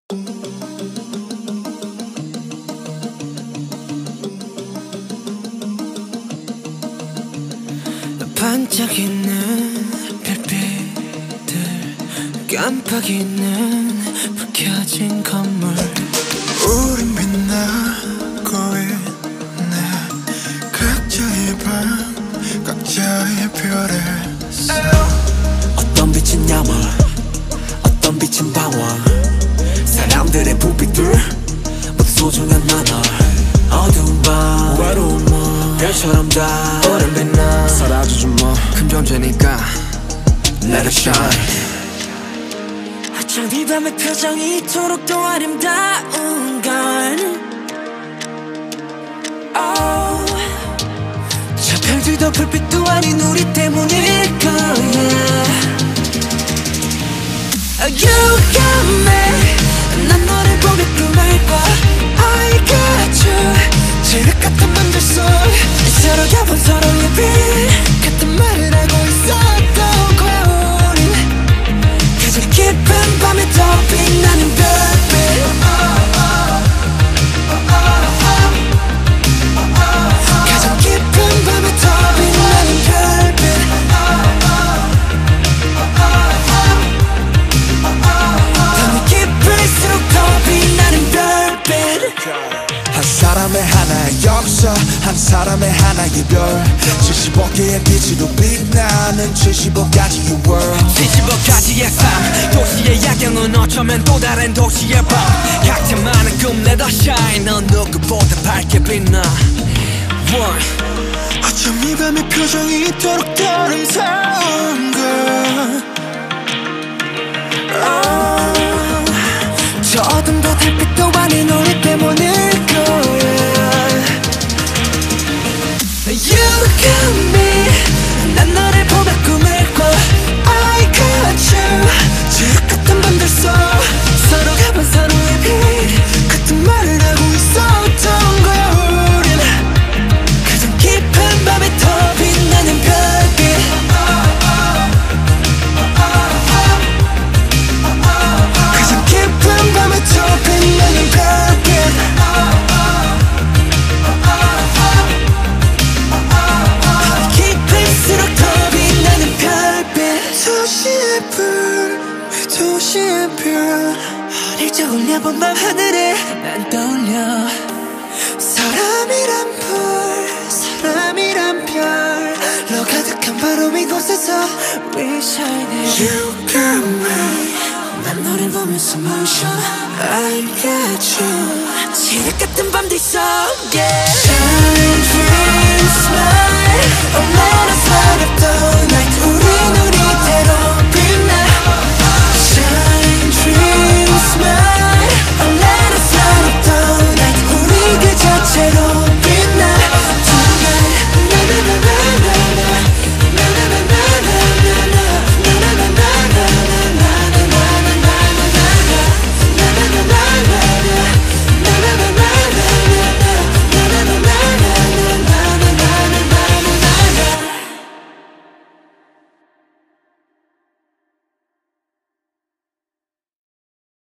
반짝이는 별빛들, 깜빡이는 불 켜진 건물. 우린 빛나고 있네. 각자의 방, 각자의 별에서. 어떤 빛은 야망, 어떤 빛은 방황. 사람들의 부비들 모두 소중한 나눠. 어두운 밤, 외로운 밤, 별처럼 다 오랜 빛나. 사라져줘 뭐, 큰 존재니까 Let it shine. 어쩜 이 밤의 표정이 이토록 더 아름다운 건 저 별들도 불빛도 아닌 우리 때문일 거야. You got me, 난 너를 보며 꿈을 꿔. I got you, 칠흑 같은 맘들 속 서로가 본 서로의 빛 같은 말을 하고 있었던 거야. 우린 가장 깊은 밤에 더 빛나는 별빛. 가장 깊은 밤에 더 빛나는 별빛. 밤이 깊을수록 더 빛나는 별빛. 한 사람의 하나의 역사, 한 사람의 하나의 별. 75개의 빛으로 빛나는 75가지의 world. 75가지의 삶, 도시의 야경은 어쩌면 또 다른 도시의 밤. 각자 많은 꿈 let us shine. 넌 누구보다 밝게 빛나. 어쩜 이 밤의 표정이 이토록 더 아름다운 걸. 저 어둠도 달빛도 아닌 우리 때문일 거야. You got me, 난 너를 보며 꿈을 꿔. I got you, 칠흑 같은 밤들 속 서로가 본 서로의 빛 같은 말을 하고 있었던 거야. 우린 가장 깊은 밤에 더 빛나는 별빛. 가장 깊은 밤에 더 빛나는 별빛. 깊을수록 더 빛나는 별빛. 도시의 불, 도시의 별. 어릴 적 올려본 밤 하늘에 난 떠올려. 사람이란 불, 사람이란 별로 가득한 바로 이곳에서 We shining. You got me. 난 너를 보면서 멈춰. I got you, 칠흑 같은 밤들 속에 Shine, dream, smile. Oh, let us light up the